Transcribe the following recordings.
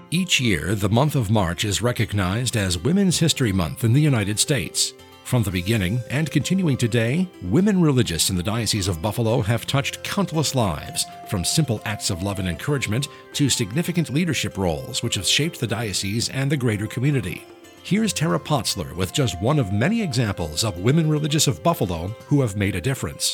Each year, the month of March is recognized as Women's History Month in the United States. From the beginning and continuing today, women religious in the Diocese of Buffalo have touched countless lives, from simple acts of love and encouragement to significant leadership roles which have shaped the diocese and the greater community. Here's Tara Potzler with just one of many examples of women religious of Buffalo who have made a difference.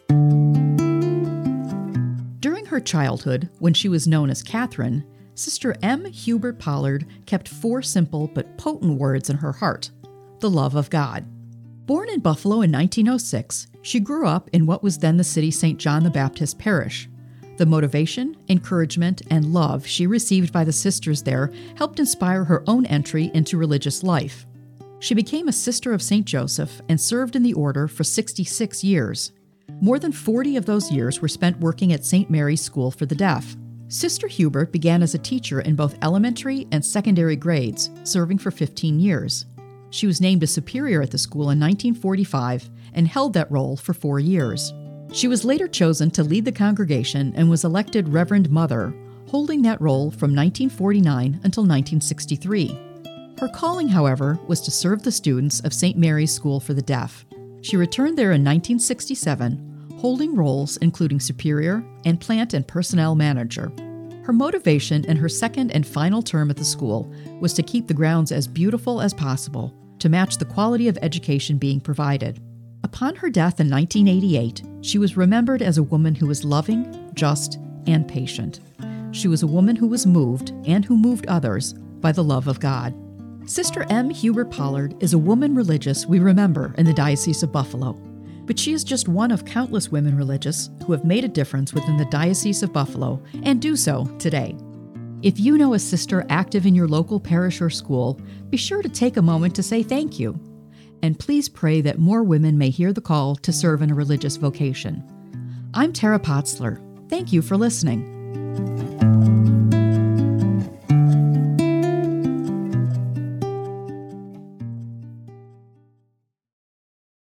During her childhood, when she was known as Catherine, Sister M. Hubert Pollard kept 4 simple but potent words in her heart: the love of God. Born in Buffalo in 1906, she grew up in what was then the city St. John the Baptist Parish. The motivation, encouragement, and love she received by the sisters there helped inspire her own entry into religious life. She became a Sister of St. Joseph and served in the order for 66 years. More than 40 of those years were spent working at St. Mary's School for the Deaf. Sister Hubert began as a teacher in both elementary and secondary grades, serving for 15 years. She was named a superior at the school in 1945 and held that role for 4 years. She was later chosen to lead the congregation and was elected Reverend Mother, holding that role from 1949 until 1963. Her calling, however, was to serve the students of St. Mary's School for the Deaf. She returned there in 1967, holding roles including superior and plant and personnel manager. Her motivation in her second and final term at the school was to keep the grounds as beautiful as possible, to match the quality of education being provided. Upon her death in 1988, she was remembered as a woman who was loving, just, and patient. She was a woman who was moved, and who moved others, by the love of God. Sister M. Hubert Pollard is a woman religious we remember in the Diocese of Buffalo, but she is just one of countless women religious who have made a difference within the Diocese of Buffalo and do so today. If you know a sister active in your local parish or school, be sure to take a moment to say thank you. And please pray that more women may hear the call to serve in a religious vocation. I'm Tara Potzler. Thank you for listening.